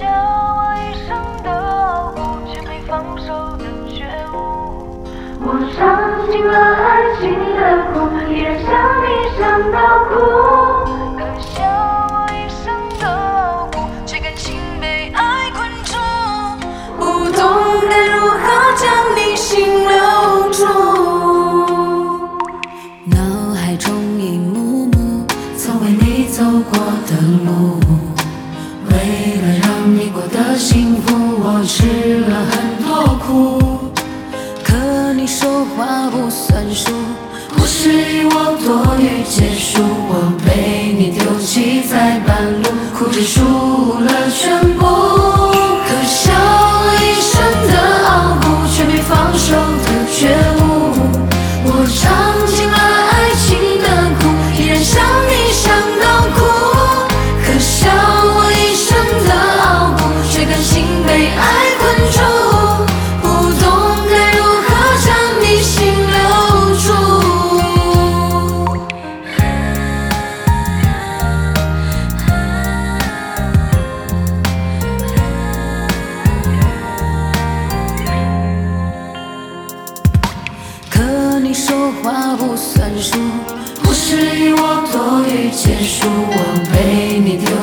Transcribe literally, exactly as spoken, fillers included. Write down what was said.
笑我一生的傲骨，却没放手的觉悟。我尝尽了爱情的苦，依然想你想到哭。可笑我一生的傲骨，却甘心被爱困住，不懂该如何将你心留住。 脑海中一幕幕曾为你走过的路，为了让你过得幸福，我吃了很多苦。可你说话不算数，不适宜我多余结束。我被你丢弃在半路，哭着输了全部。可笑我一生的傲骨，却没放手的觉悟。我尝尽了爱情的苦，依然想你想到哭。可笑我一生的傲骨，却甘心被爱困住，不懂该如何将你心留住。可你说话不算数，不适宜我多余结束。我被你丢